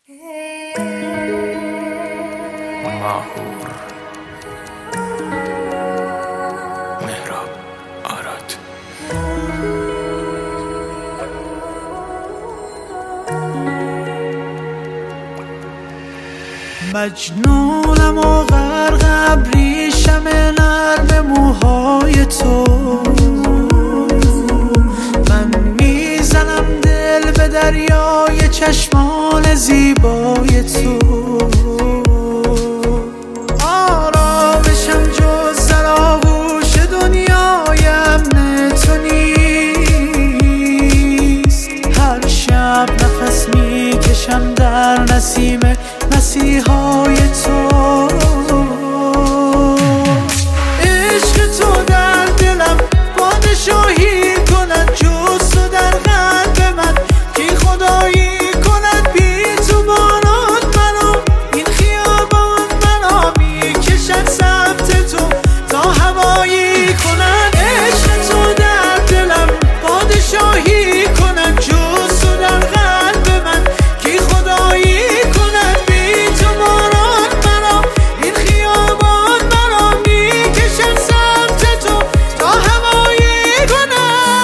ماهور مهراب آراد مجنونم و غرق ابریشم نرم موهای تو، من میزنم دل به دریای چشمان زیبای تو. آرامشم جز در آغوش دنیای امن تو نیست. هر شب نفس میکشم در نسیم مسیحای تو. عشق تو در دلم پادشاهی کند، جز تو در قلب من کی خدایی کند. بی تو باران منو این خیابان منو میکشد سمت تو تا هوایی کنن. عشق تو در دلم پادشاهی کند، جز تو در قلب من کی خدایی کند. بی تو باران منو این خیابان منو میکشد سمت تو تا هوایی کنن.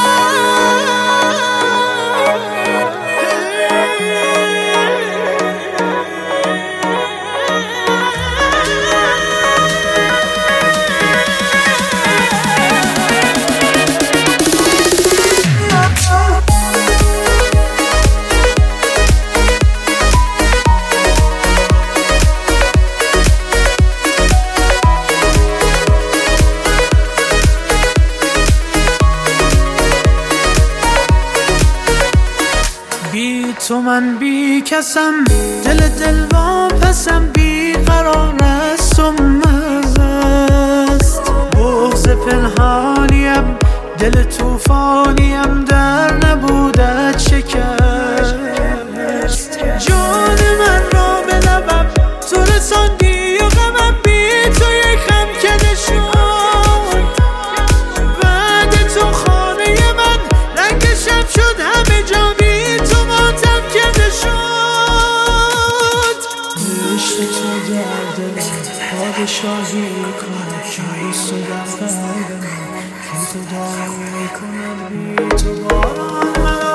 بی تو من بی کسم، دل واپسم، بی قرار است و مست. بغض پنهانیم دل توفانیم در نبودت شکست. جان من را به لبم تو رساندی و غمم بی تو یک خم کده شد. بعد تو خانه من رنگ شب شد، همه جا بی تو ماتم کده شد. عشق تو در دلم پادشاهی کند، جز تو در قلب من کی خدایی کند. بی تو باران